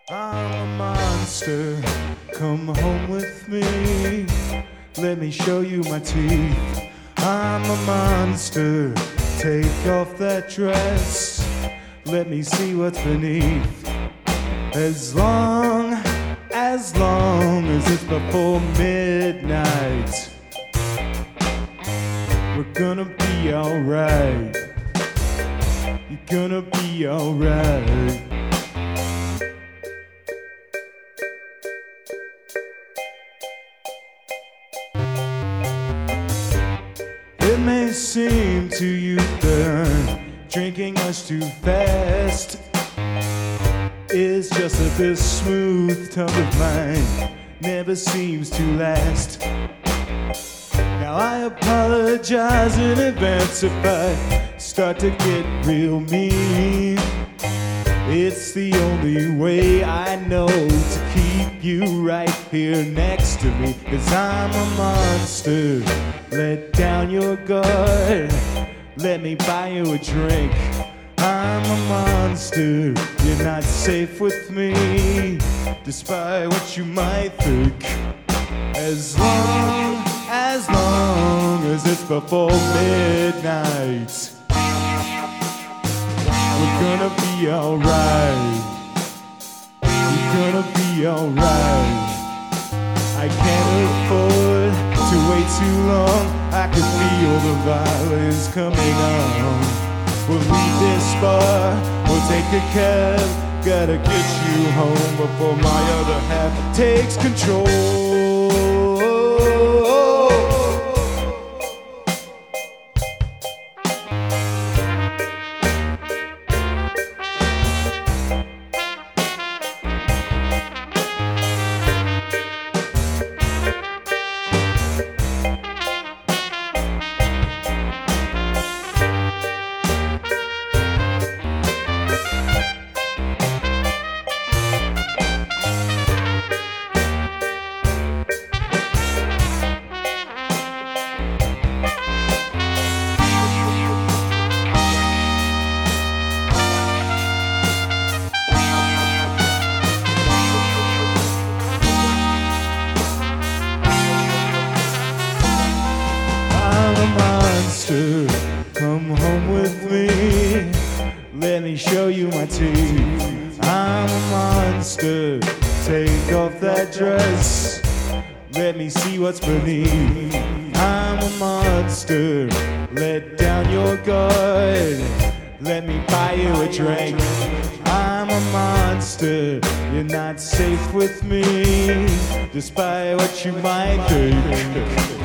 I'm a monster, come home with me. Let me show you my teeth. I'm a monster, take off that dress. Let me see what's beneath. As long as it's before midnight, we're gonna be alright. You're gonna be alright. It may seem to you that drinking much too fast is just that this smooth tongue of mine never seems to last. Now I apologize in advance if I start to get real mean. It's the only way I know to keep you right here next to me. 'Cause I'm a monster, let down your guard. Let me buy you a drink. I'm a monster, you're not safe with me, despite what you might think. As long as it's before midnight, we're gonna be alright. We're gonna be alright. I can't afford to wait too long. I can feel the violence coming on. We'll leave this bar, we'll take a cab. Gotta get you home before my other half takes control. Monster, come home with me. Let me show you my teeth. I'm a monster, take off that dress. Let me see what's beneath. I'm a monster, let down your guard. Let me buy you a drink. I'm a monster, you're not safe with me, despite what you might think.